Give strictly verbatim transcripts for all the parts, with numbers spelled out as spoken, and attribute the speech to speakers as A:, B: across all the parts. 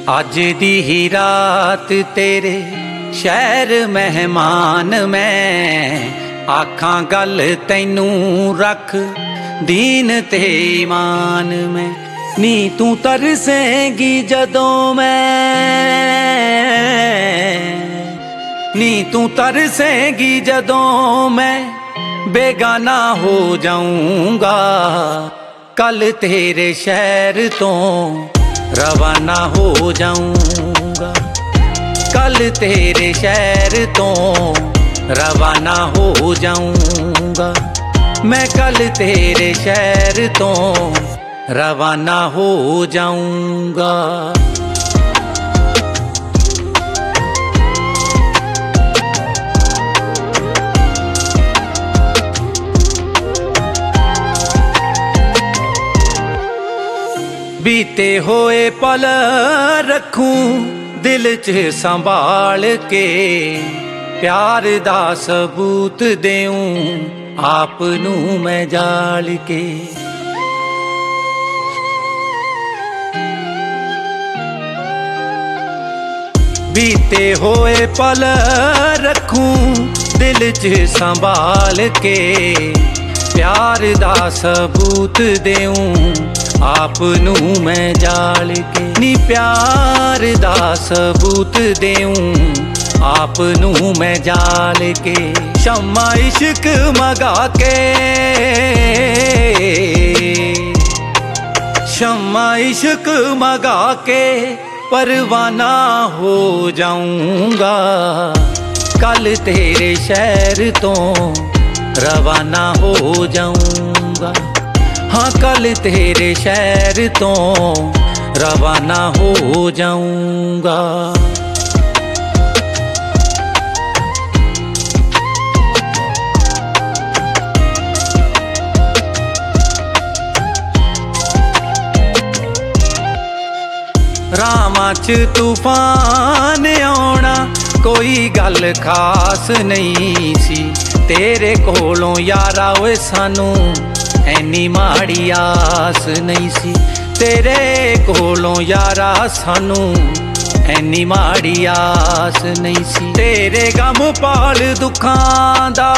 A: अज दी ही रात तेरे शहर मेहमान मैं आखां गल तैनू रख दीन ते ईमान में। नी तू तरसेंगी जदों मैं नी तू तरसेंगी जदों मैं बेगाना हो जाऊंगा। कल तेरे शहर तो रवाना हो जाऊंगा। कल तेरे शहर तो रवाना हो जाऊंगा। मैं कल तेरे शहर तो रवाना हो जाऊंगा। बीते होए पल रखूं दिल च संभाल के प्यार दा सबूत देऊं आप नू मैं जाल के। बीते होए पल रखूं दिल च संभाल के प्यार दा सबूत देऊं आप नू मैं जाल के। नी प्यार दा सबूत देऊं आप नू मैं जाल के। शम्मा इश्क मगा के शम्मा इश्क मगा के परवाना हो जाऊंगा। कल तेरे शहर तो रवाना हो जाऊंगा। हाँ कल तेरे शहर तो रवाना हो जाऊंगा। रामां च तूफान आउणा कोई गल खास नहीं सी। तेरे कोलों यारा ओए सानू ऐनी माड़ी आस नहीं सी। तेरे कोलों यारा सानू ऐनी माड़ी आस नहीं सी। तेरे गम पाल दुखां दा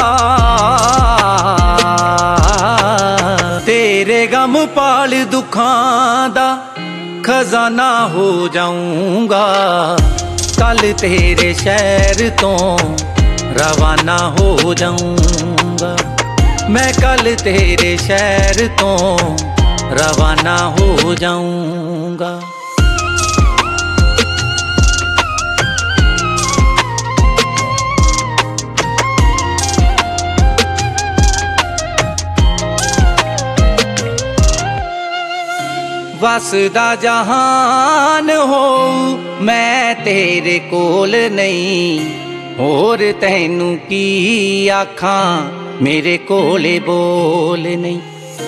A: तेरे गम पाल दुखां दा खजाना हो जाऊंगा। कल तेरे शहर तो रवाना हो जाऊंगा। मैं कल तेरे शहर तो रवाना हो जाऊंगा। वसदा जहान हो मैं तेरे कोल नहीं होर तैनू की आखां मेरे कोले बोल नहीं।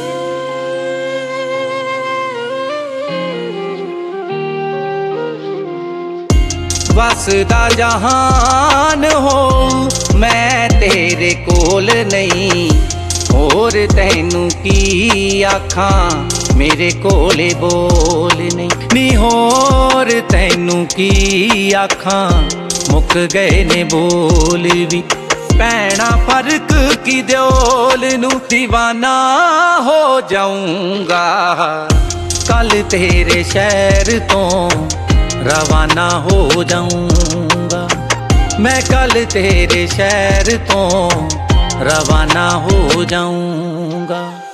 A: वसदा जहान हो मैं तेरे कोल नहीं होर तैनू की आखां मेरे कोले बोल नहीं। नी होर तैनू की आखां मुक गए ने बोल भी। भैणा फर्क की द्योल नू दीवाना हो जाऊंगा। कल तेरे शहर तो रवाना हो जाऊंगा। मैं कल तेरे शहर तो रवाना हो जाऊंगा।